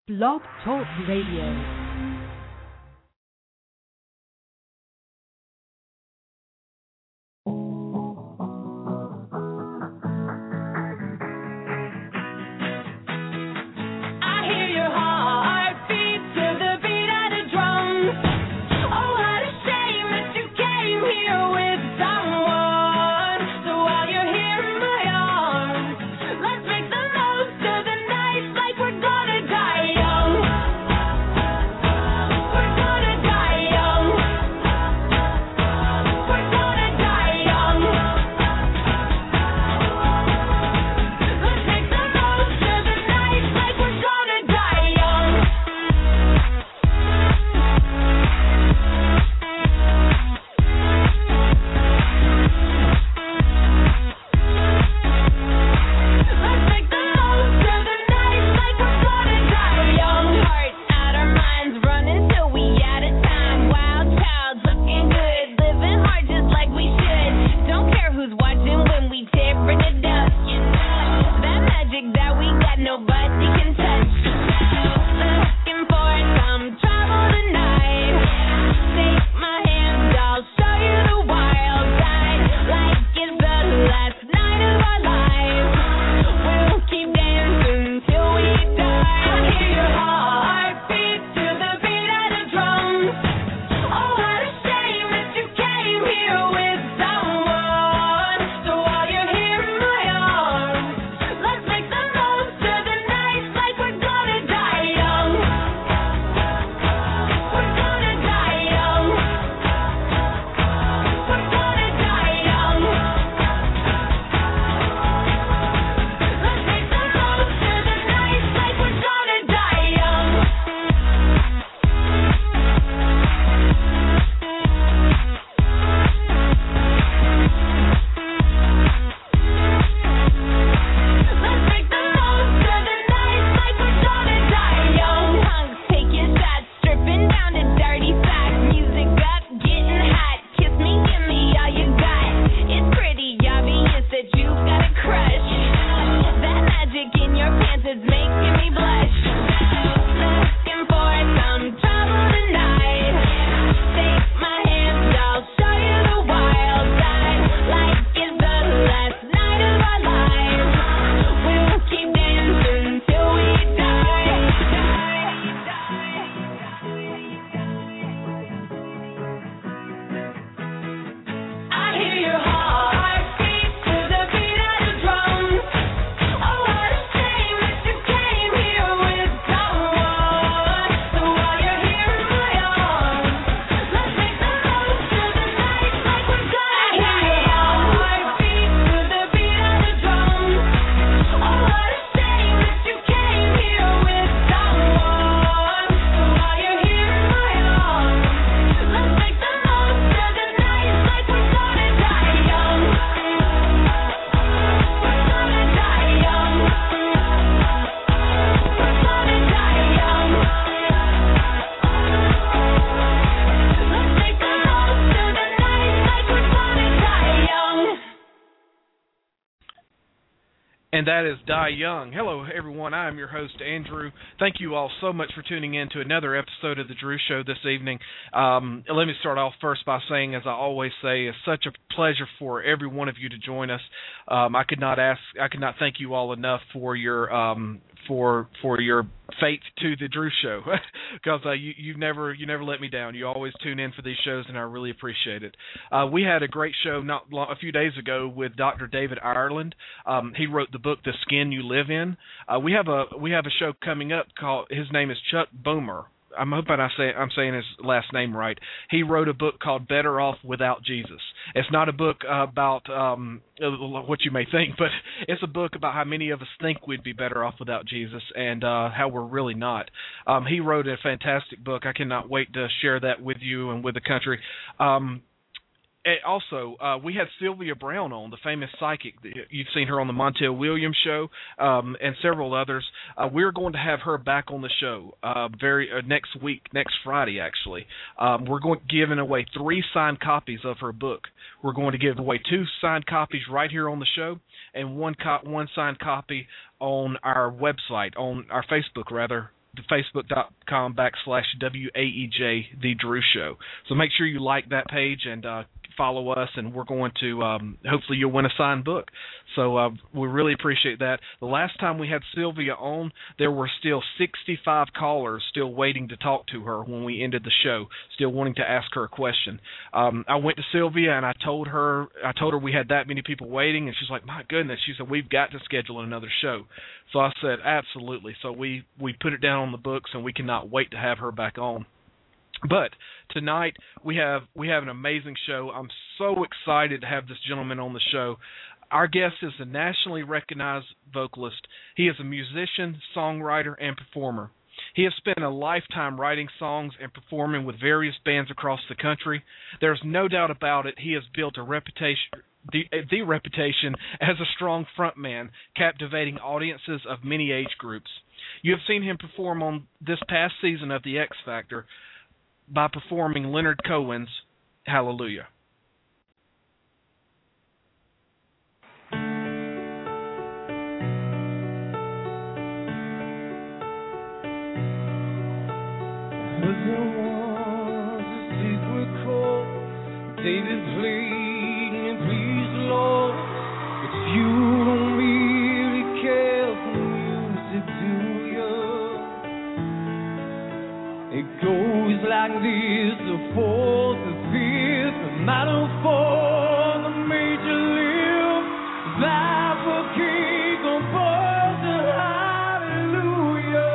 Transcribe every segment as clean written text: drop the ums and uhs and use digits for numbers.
Blog Talk Radio. And that is Die Young. Hello, everyone. I am your host, Andrew. Thank you all so much for tuning in to another episode of The Drew Show this evening. Let me start off first by saying, as I always say, it's such a pleasure for every one of you to join us. I could not thank you all enough for your for your faith to The Drew Show, because you never let me down. You always tune in for these shows, and I really appreciate it. We had a great show a few days ago with Dr. David Ireland. He wrote the book The Skin You Live In. We have a show coming up called, his name is Chuck Boomer. I'm hoping I'm saying his last name right. He wrote a book called Better Off Without Jesus. It's not a book about what you may think, but it's a book about how many of us think we'd be better off without Jesus, and how we're really not. He wrote a fantastic book. I cannot wait to share that with you and with the country. Also, we had Sylvia Brown on, the famous psychic. You've seen her on the Montel Williams show, and several others. We're going to have her back on the show next week, next Friday, actually. We're giving away 3 signed copies of her book. We're going to give away 2 signed copies right here on the show, and one signed copy on our website, on our Facebook, rather, facebook.com/WAEJ The Drew Show. So make sure you like that page and follow us, and we're going to hopefully you'll win a signed book. So we really appreciate that. The last time we had Sylvia on, there were still 65 callers still waiting to talk to her when we ended the show, still wanting to ask her a question. I went to Sylvia and I told her we had that many people waiting, and she's like, my goodness. She said, we've got to schedule another show. So I said, absolutely. So we put it down on the books, and we cannot wait to have her back on. But tonight we have an amazing show. I'm so excited to have this gentleman on the show. Our guest is a nationally recognized vocalist. He is a musician, songwriter, and performer. He has spent a lifetime writing songs and performing with various bands across the country. There's no doubt about it. He has built a reputation, the reputation as a strong frontman, captivating audiences of many age groups. You have seen him perform on this past season of The X Factor by performing Leonard Cohen's Hallelujah. David pleading, please Lord, but you don't really care for music, do you? It goes like this, the fourth, the fifth, the minor four, the major lift, life a king composed a hallelujah,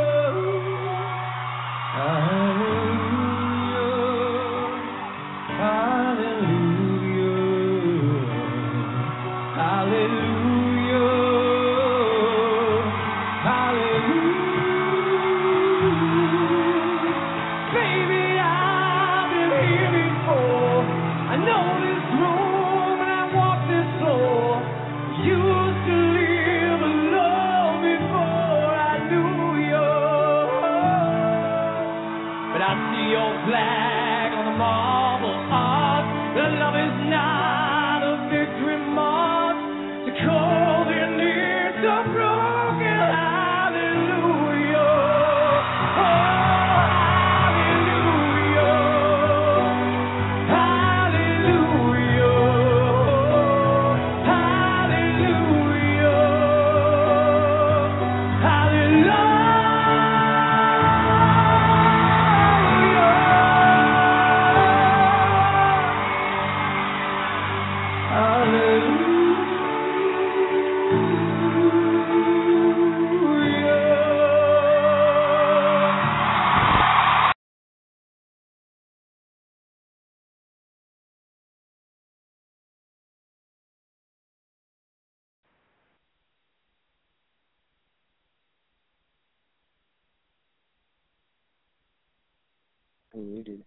Muted.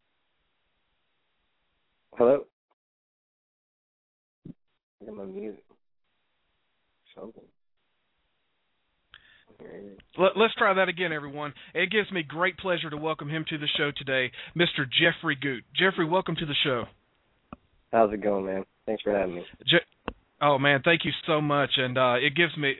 Hello? I'm on mute. Something. Let's try that again, everyone. It gives me great pleasure to welcome him to the show today, Mr. Jeffrey Goot. Jeffrey, welcome to the show. How's it going, man? Thanks for having me. Oh, man, thank you so much. And it gives me,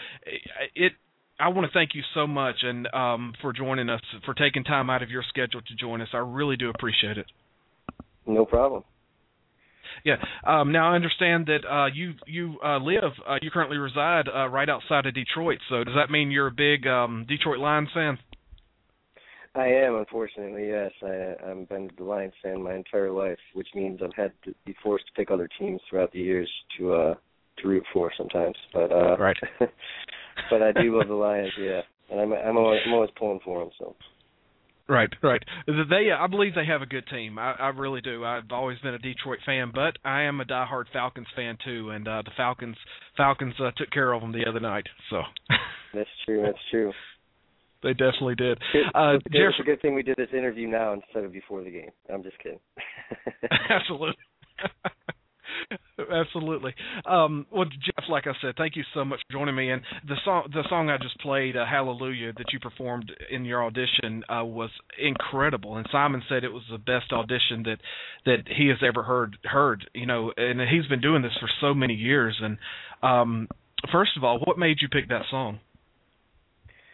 I want to thank you so much and for joining us, for taking time out of your schedule to join us. I really do appreciate it. No problem. Yeah. Now I understand that you currently reside right outside of Detroit. So does that mean you're a big Detroit Lions fan? I am, unfortunately, yes. I've been a Lions fan my entire life, which means I've had to be forced to pick other teams throughout the years to root for sometimes. But right. But I do love the Lions, yeah, and I'm always pulling for them. So. Right. I believe they have a good team. I really do. I've always been a Detroit fan, but I am a diehard Falcons fan too, and the Falcons took care of them the other night. So. That's true. They definitely did. It's a good thing we did this interview now instead of before the game. I'm just kidding. Absolutely. Absolutely. Well, Jeff, like I said, thank you so much for joining me. And the song I just played, Hallelujah, that you performed in your audition was incredible. And Simon said it was the best audition that he has ever heard. You know, and he's been doing this for so many years. And first of all, what made you pick that song?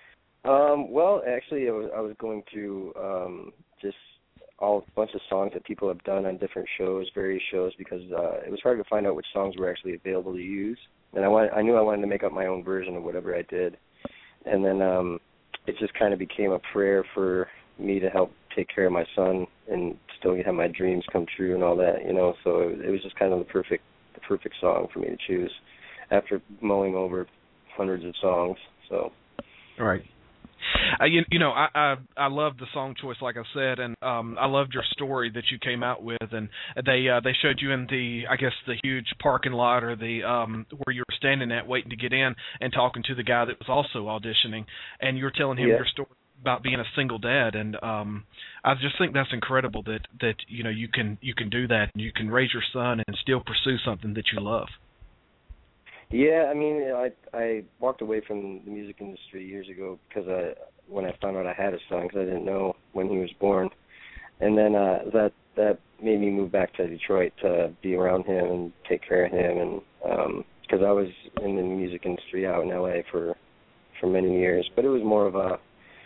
Well, actually, I was going through just a bunch of songs that people have done on different shows, various shows, because it was hard to find out which songs were actually available to use. And I knew I wanted to make up my own version of whatever I did. And then it just kind of became a prayer for me to help take care of my son and still have my dreams come true and all that, you know. So it was just kind of the perfect song for me to choose after mulling over hundreds of songs. So. Right. You know, I love the song choice, like I said, and I loved your story that you came out with, and they showed you in the huge parking lot or the where you were standing at waiting to get in and talking to the guy that was also auditioning, and you were telling him your story about being a single dad, and I just think that's incredible that you know you can do that and you can raise your son and still pursue something that you love. Yeah, I mean, I walked away from the music industry years ago because when I found out I had a son, because I didn't know when he was born, and then that made me move back to Detroit to be around him and take care of him, and because I was in the music industry out in LA for many years, but it was more of a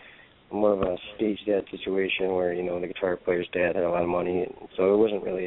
stage dad situation where, you know, the guitar player's dad had a lot of money, and so it wasn't really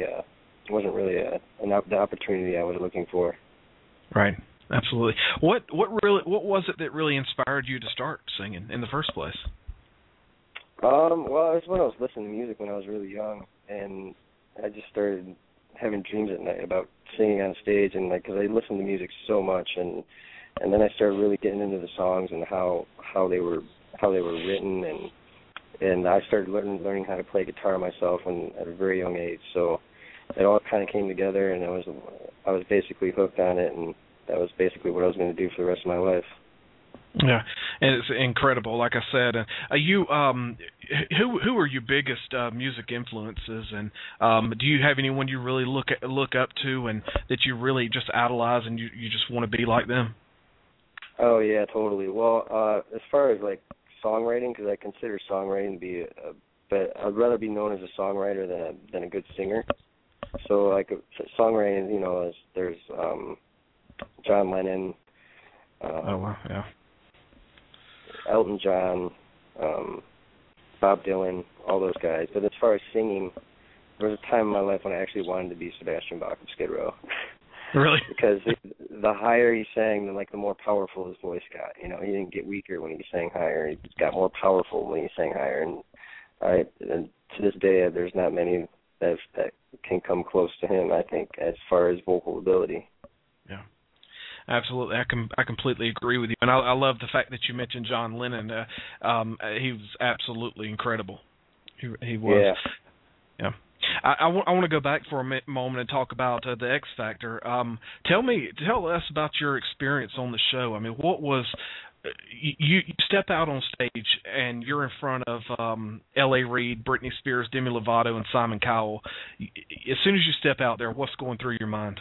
the opportunity I was looking for. Right, absolutely. What was it that really inspired you to start singing in the first place? Well, it was when I was listening to music when I was really young, and I just started having dreams at night about singing on stage, and because I listened to music so much, and then I started really getting into the songs and how they were written, and I started learning how to play guitar myself at a very young age. So it all kind of came together, and I was basically hooked on it, and that was basically what I was going to do for the rest of my life. Yeah, and it's incredible. Like I said, who are your biggest music influences, and do you have anyone you really look up to, and that you really just idolize, and you just want to be like them? Oh yeah, totally. Well, as far as like songwriting, because I consider songwriting to be but I'd rather be known as a songwriter than a good singer. So like songwriting, you know, there's John Lennon. Oh wow, yeah. Elton John, Bob Dylan, all those guys. But as far as singing, there was a time in my life when I actually wanted to be Sebastian Bach of Skid Row. Really? Because the higher he sang, the more powerful his voice got. You know, he didn't get weaker when he sang higher. He got more powerful when he sang higher. And to this day, there's not many that can come close to him, I think, as far as vocal ability. Yeah. Absolutely, I completely agree with you, and I love the fact that you mentioned John Lennon. He was absolutely incredible. He was. Yeah. I want to go back for a moment and talk about the X Factor. Tell us about your experience on the show. I mean, what was you step out on stage and you're in front of L.A. Reid, Britney Spears, Demi Lovato, and Simon Cowell. As soon as you step out there, what's going through your mind?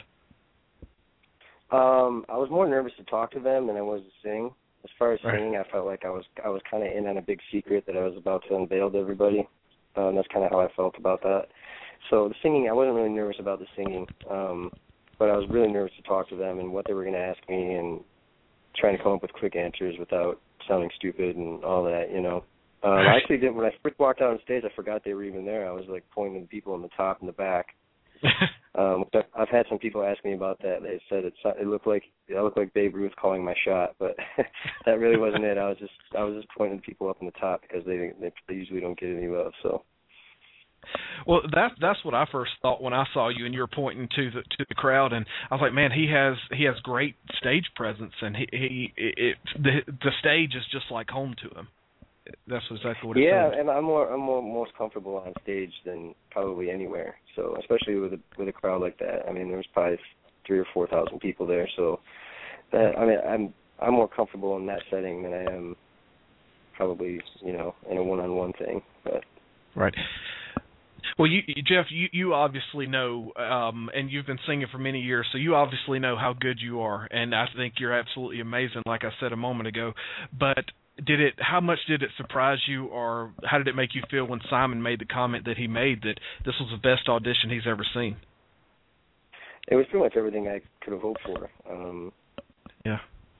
I was more nervous to talk to them than I was to sing. As far as singing, I felt like I was kind of in on a big secret that I was about to unveil to everybody. That's kind of how I felt about that. So the singing, I wasn't really nervous about the singing, but I was really nervous to talk to them and what they were going to ask me and trying to come up with quick answers without sounding stupid and all that, you know. I actually did, when I first walked out on stage, I forgot they were even there. I was like pointing to people in the top and the back. I've had some people ask me about that. They said I looked like Babe Ruth calling my shot, but that really wasn't it. I was just pointing to people up in the top because they usually don't get any love. So. Well, that's what I first thought when I saw you and you're pointing to the crowd, and I was like, man, he has great stage presence, and the stage is just like home to him. That's exactly what it Yeah, says. and I'm most comfortable on stage than probably anywhere. So especially with a crowd like that. I mean, there was probably 3,000 or 4,000 people there. So I'm more comfortable in that setting than I am probably, you know, in a one-on-one thing. But right. Well, Jeff, you obviously know, and you've been singing for many years, so you obviously know how good you are, and I think you're absolutely amazing, like I said a moment ago. But how much did it surprise you, or how did it make you feel when Simon made the comment that he made that this was the best audition he's ever seen? It was pretty much everything I could have hoped for. Yeah.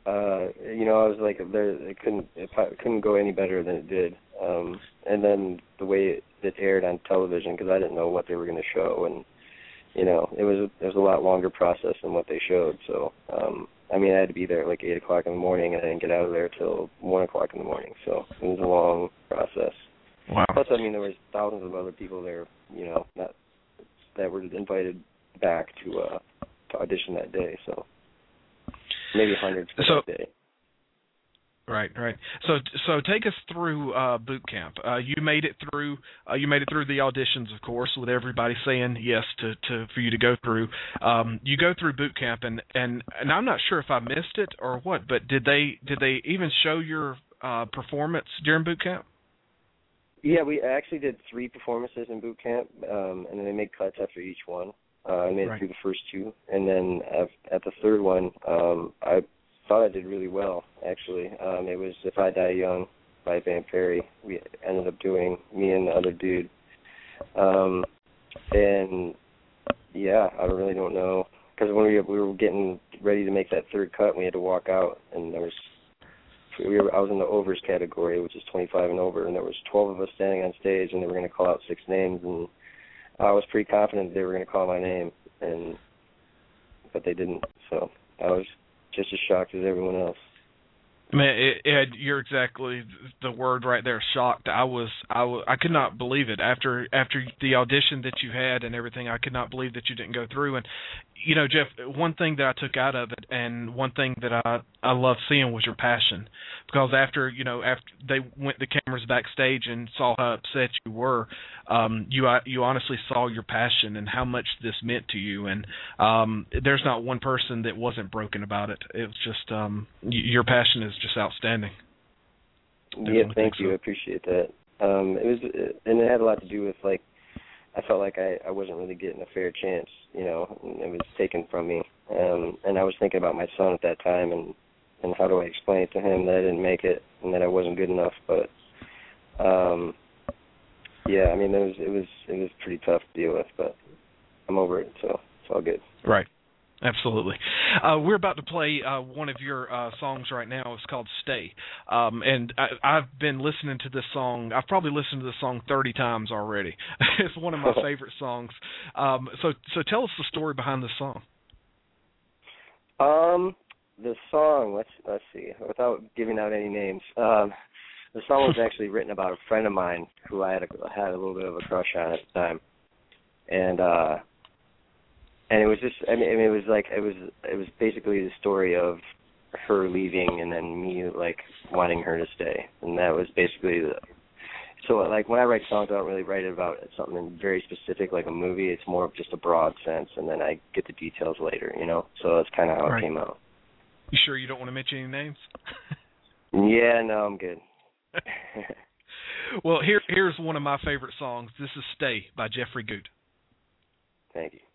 I was like, it couldn't go any better than it did. And then the way it aired on television, because I didn't know what they were going to show, and it was a lot longer process than what they showed. So, I had to be there at like 8:00 in the morning, and I didn't get out of there till 1:00 in the morning. So it was a long process. Wow. Plus, there was thousands of other people there, that were invited back to audition that day. So maybe hundreds that day. Right. So take us through boot camp. You made it through the auditions, of course, with everybody saying yes for you to go through. You go through boot camp, and I'm not sure if I missed it or what, but did they even show your performance during boot camp? Yeah, we actually did 3 performances in boot camp, and then they made cuts after each one. I made it through the first 2, and then at the third one, I thought I did really well, actually. It was If I Die Young by Van Perry. We ended up doing, me and the other dude. And, yeah, I really don't know. Because when we were getting ready to make that third cut, we had to walk out, and I was in the overs category, which is 25 and over, and there was 12 of us standing on stage, and they were going to call out 6 names, and I was pretty confident they were going to call my name, but they didn't. So I was just as shocked as everyone else. Man, Ed, you're exactly the word right there. Shocked. I could not believe it after the audition that you had and everything. I could not believe that you didn't go through. And Jeff, one thing that I took out of it, and one thing that I loved seeing was your passion. Because after they went the cameras backstage and saw how upset you were, you honestly saw your passion and how much this meant to you. And there's not one person that wasn't broken about it. It was just your passion is just outstanding. Yeah, thank you. I appreciate that. And it had a lot to do with I felt like I wasn't really getting a fair chance, and it was taken from me. And I was thinking about my son at that time, and how do I explain it to him that I didn't make it and that I wasn't good enough. But yeah, it was pretty tough to deal with, but I'm over it, so it's all good. Right. Absolutely. We're about to play one of your songs right now. It's called Stay. And I've been listening to this song. I've probably listened to this song 30 times already. It's one of my favorite songs. So tell us the story behind this song. The song, let's see, without giving out any names, the song was actually written about a friend of mine who I had a little bit of a crush on at the time. And it was just, it was basically the story of her leaving and then me, wanting her to stay. And that was basically so, when I write songs, I don't really write it about something very specific, like a movie. It's more of just a broad sense, and then I get the details later, So that's kind of how it came out. You sure you don't want to mention any names? Yeah, no, I'm good. Well, here's one of my favorite songs. This is Stay by Jeffrey Goot. Thank you.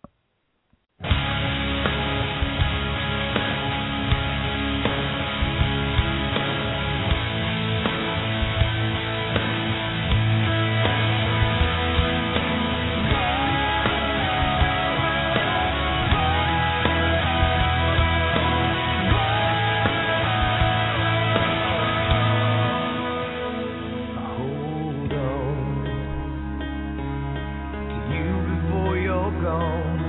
Hold on to you before you're gone.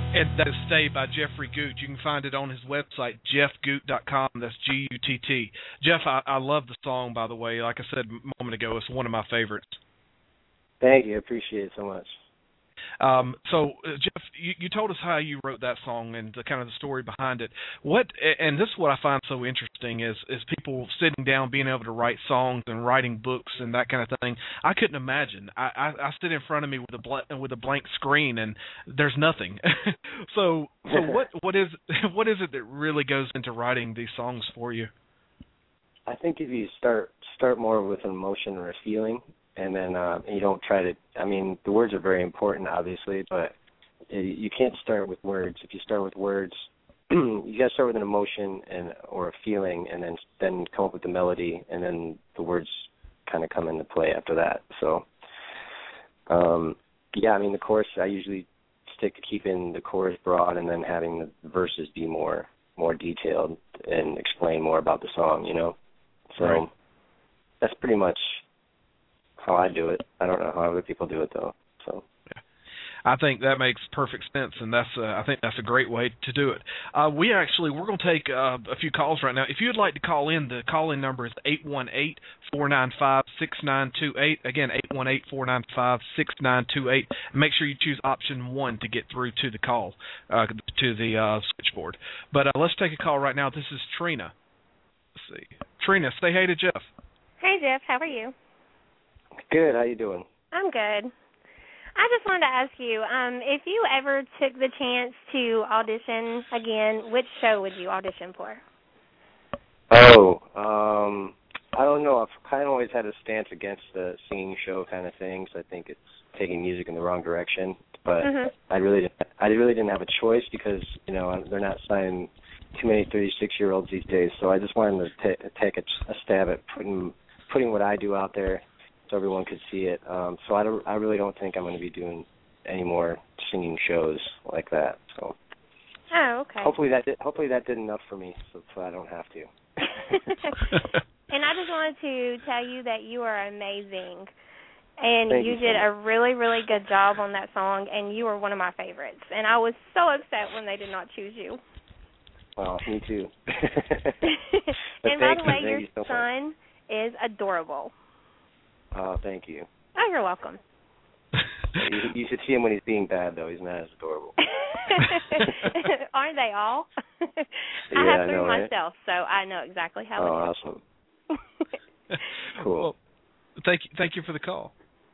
And that is Stay by Jeffrey Gutt. You can find it on his website, jeffgutt.com. That's G-U-T-T. Jeff, I love the song, by the way. Like I said a moment ago, it's one of my favorites. Thank you. I appreciate it so much. Jeff, you told us how you wrote that song and the kind of the story behind it. And this is what I find so interesting is people sitting down, being able to write songs and writing books and that kind of thing. I couldn't imagine. I sit in front of me with a blank screen and there's nothing. so what is it that really goes into writing these songs for you? I think if you start more with an emotion or a feeling, and then you don't try to, I mean, the words are very important, obviously, but you can't start with words. If you start with words, you got to start with an emotion or a feeling, and then come up with the melody, and then the words kind of come into play after that. So, yeah, I mean, the chorus, I usually stick to keeping the chorus broad and then having the verses be more detailed and explain more about the song, you know? So right. That's pretty much how I do it. I don't know how other people do it, though. So I think that makes perfect sense, and I think that's a great way to do it. We're going to take a few calls right now. If you'd like to call in, the call-in number is 818-495-6928. Again, 818-495-6928. Make sure you choose option 1 to get through to the call, to the switchboard. But let's take a call right now. This is Trina. Let's see. Trina, say hey to Jeff. Hey, Jeff. How are you? Good. How you doing? I'm good. I just wanted to ask you, if you ever took the chance to audition again, which show would you audition for? Oh, I don't know. I've kind of always had a stance against the singing show kind of things. I think it's taking music in the wrong direction. But I really didn't have a choice because, you know, they're not signing too many 36-year-olds these days. So I just wanted to take a stab at putting what I do out there, so everyone could see it. So I really don't think I'm going to be doing any more singing shows like that. So. Oh, okay. Hopefully that did enough for me, so I don't have to. And I just wanted to tell you that you are amazing, and Thank you did a really, really good job on that song, and you were one of my favorites. And I was so upset when they did not choose you. Well, me too. And by the way, your son is adorable. Oh, thank you. Oh, you're welcome. You should see him when he's being bad, though. He's not as adorable. Aren't they all? I have three myself, so I know exactly how it is. Awesome. Cool. Well, thank you for the call.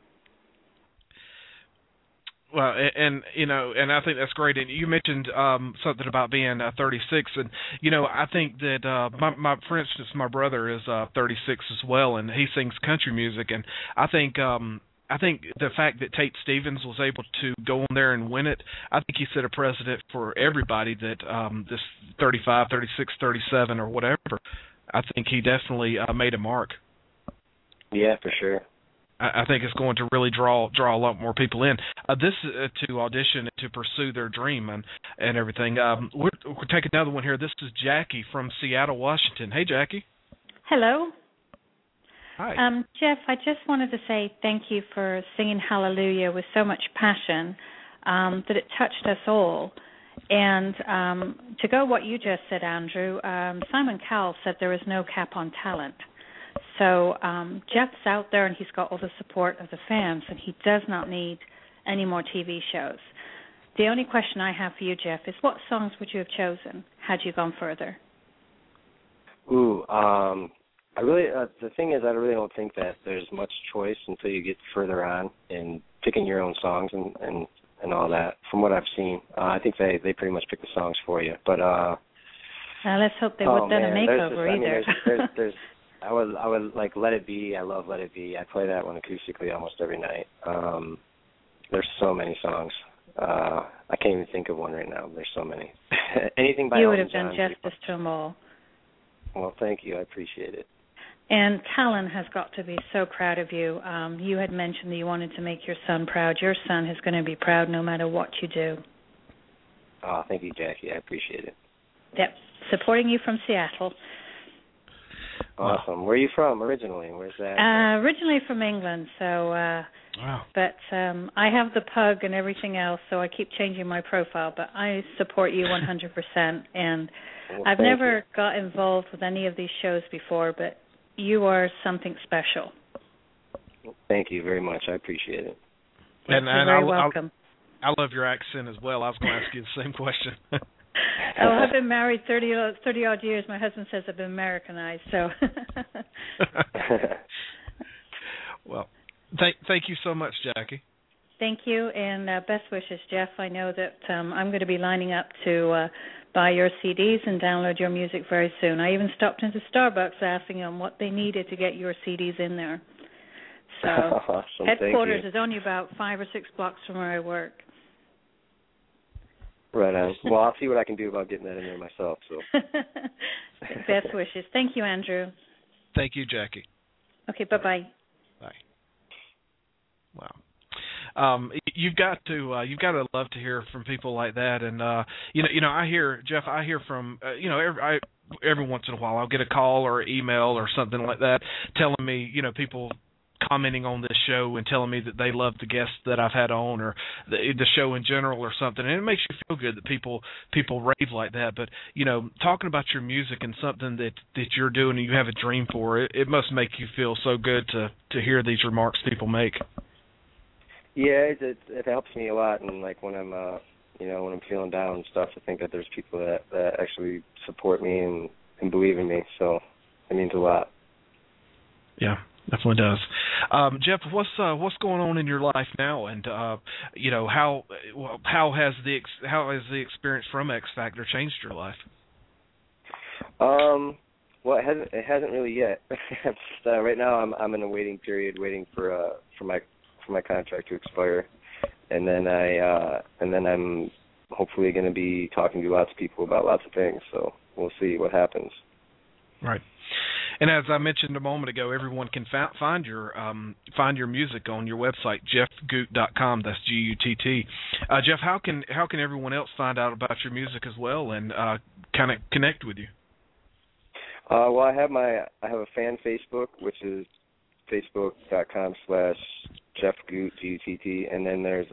Well, and you know, and I think that's great. And you mentioned something about being 36, and you know, I think that for instance, my brother is 36 as well, and he sings country music, and I think the fact that Tate Stevens was able to go on there and win it, I think he set a precedent for everybody that this 35, 36, 37, or whatever. I think he definitely made a mark. Yeah, for sure. I think it's going to really draw a lot more people in. This to audition to pursue their dream and everything. We'll take another one here. This is Jackie from Seattle, Washington. Hey, Jackie. Hello. Hi. Jeff, I just wanted to say thank you for singing Hallelujah with so much passion that it touched us all. And to go what you just said, Andrew, Simon Cowell said there is no cap on talent. So Jeff's out there and he's got all the support of the fans, and he does not need any more TV shows. The only question I have for you, Jeff, is what songs would you have chosen had you gone further? Ooh, I really the thing is I really don't think that there's much choice until you get further on in picking your own songs and all that. From what I've seen, I think they pretty much pick the songs for you. But let's hope they wouldn't done a makeover either. There's I would like Let It Be. I love Let It Be. I play that one acoustically almost every night. There's so many songs. I can't even think of one right now. There's so many. Anything by you Elton would have John, done justice to them all. Well, thank you. I appreciate it. And Callan has got to be so proud of you. You had mentioned that you wanted to make your son proud. Your son is going to be proud no matter what you do. Oh, thank you, Jackie. I appreciate it. Yep. Supporting you from Seattle. Awesome. Where are you from originally? Where's that? Originally from England, so. Wow. But I have the pug and everything else, so I keep changing my profile. But I support you 100%, and I've never got involved with any of these shows before, but you are something special. Thank you very much. I appreciate it. You're very welcome. I love your accent as well. I was going to ask you the same question. I've been married 30-odd years. My husband says I've been Americanized, so. Well, thank you so much, Jackie. Thank you, and best wishes, Jeff. I know that I'm going to be lining up to buy your CDs and download your music very soon. I even stopped into Starbucks asking them what they needed to get your CDs in there. So awesome. headquarters is only about 5 or 6 blocks from where I work. Right on. Well, I'll see what I can do about getting that in there myself. So. Best wishes. Thank you, Andrew. Thank you, Jackie. Okay, bye-bye. Bye. Wow. You've got to love to hear from people like that, and I hear from every once in a while I'll get a call or email or something like that telling me, people commenting on this show and telling me that they love the guests that I've had on or the show in general or something, and it makes you feel good that people rave like that. But talking about your music and something that you're doing and you have a dream for, it must make you feel so good to hear these remarks people make. Yeah, it helps me a lot, and like when I'm when I'm feeling down and stuff, I think that there's people that actually support me and believe in me. So it means a lot. Yeah. Definitely does. Jeff, what's going on in your life now, and how has the experience from X Factor changed your life? Well, it hasn't really yet. Right now, I'm in a waiting period, waiting for my contract to expire, and then I'm hopefully going to be talking to lots of people about lots of things. So we'll see what happens. Right. And as I mentioned a moment ago, everyone can find your music on your website, jeffgutt.com. That's Gutt. Jeff, how can everyone else find out about your music as well and kind of connect with you? Well, I have a fan Facebook, which is facebook.com/JeffGutt, Gutt, and then there's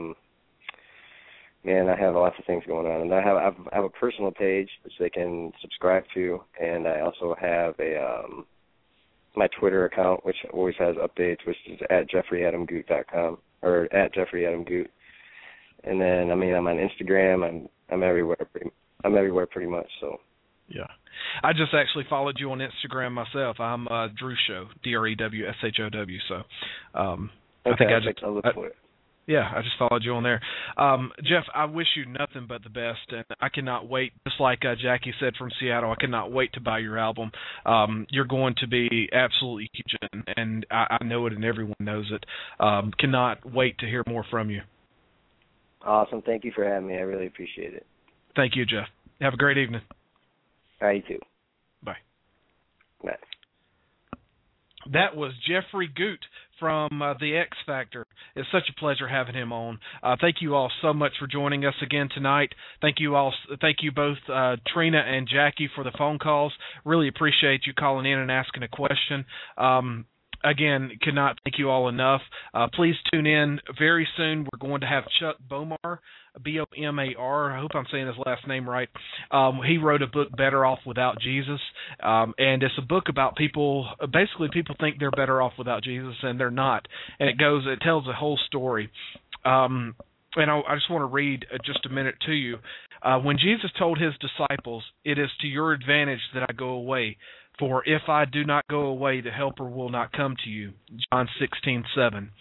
I have lots of things going on, and I have a personal page which they can subscribe to, and I also have my Twitter account which always has updates, which is @JeffreyAdamGutt.com or @JeffreyAdamGutt, and then I'm on Instagram. I'm everywhere. I'm everywhere pretty much. So. Yeah, I just actually followed you on Instagram myself. I'm Drew Show, DREWSHOW. So I think I'll look for it. Yeah, I just followed you on there. Jeff, I wish you nothing but the best, and I cannot wait, just like Jackie said from Seattle, I cannot wait to buy your album. You're going to be absolutely huge, and I know it and everyone knows it. Cannot wait to hear more from you. Awesome. Thank you for having me. I really appreciate it. Thank you, Jeff. Have a great evening. All right, you too. Bye. Bye. That was Jeffrey Gutt from the X Factor. It's such a pleasure having him on. Thank you all so much for joining us again tonight. Thank you both, Trina and Jackie, for the phone calls. Really appreciate you calling in and asking a question. Again, cannot thank you all enough. Please tune in very soon. We're going to have Chuck Bomar, Bomar. I hope I'm saying his last name right. He wrote a book, Better Off Without Jesus, and it's a book about people. Basically, people think they're better off without Jesus, and they're not. And it tells a whole story. And I just want to read just a minute to you. When Jesus told his disciples, "It is to your advantage that I go away. For if I do not go away, the Helper will not come to you." John 16:7.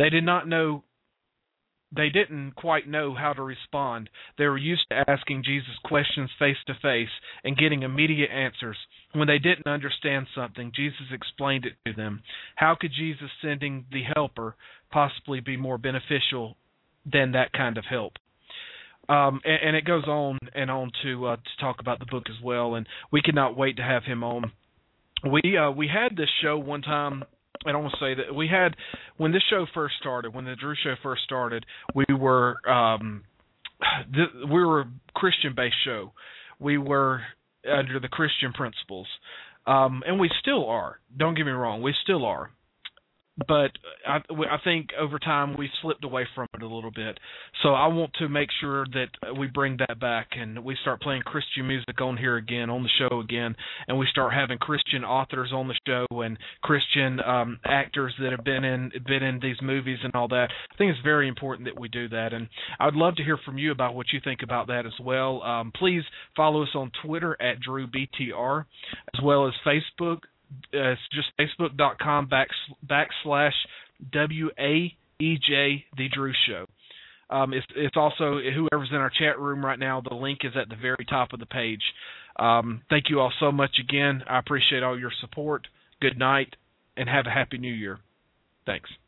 They didn't quite know how to respond. They were used to asking Jesus questions face to face and getting immediate answers. When they didn't understand something, Jesus explained it to them. How could Jesus sending the Helper possibly be more beneficial than that kind of help? And it goes on and on to talk about the book as well, and we cannot wait to have him on. We had this show one time, and I want to say that when this show first started, when the Drew Show first started, we were a Christian-based show. We were under the Christian principles. and we still are. Don't get me wrong, we still are. But I think over time we slipped away from it a little bit. So I want to make sure that we bring that back and we start playing Christian music on here again, on the show again, and we start having Christian authors on the show and Christian actors that have been in these movies and all that. I think it's very important that we do that, and I'd love to hear from you about what you think about that as well. Please follow us on Twitter at DrewBTR, as well as Facebook. It's just facebook.com /WAEJ The Drew Show. It's also, whoever's in our chat room right now, the link is at the very top of the page. Thank you all so much again. I appreciate all your support. Good night, and have a Happy New Year. Thanks.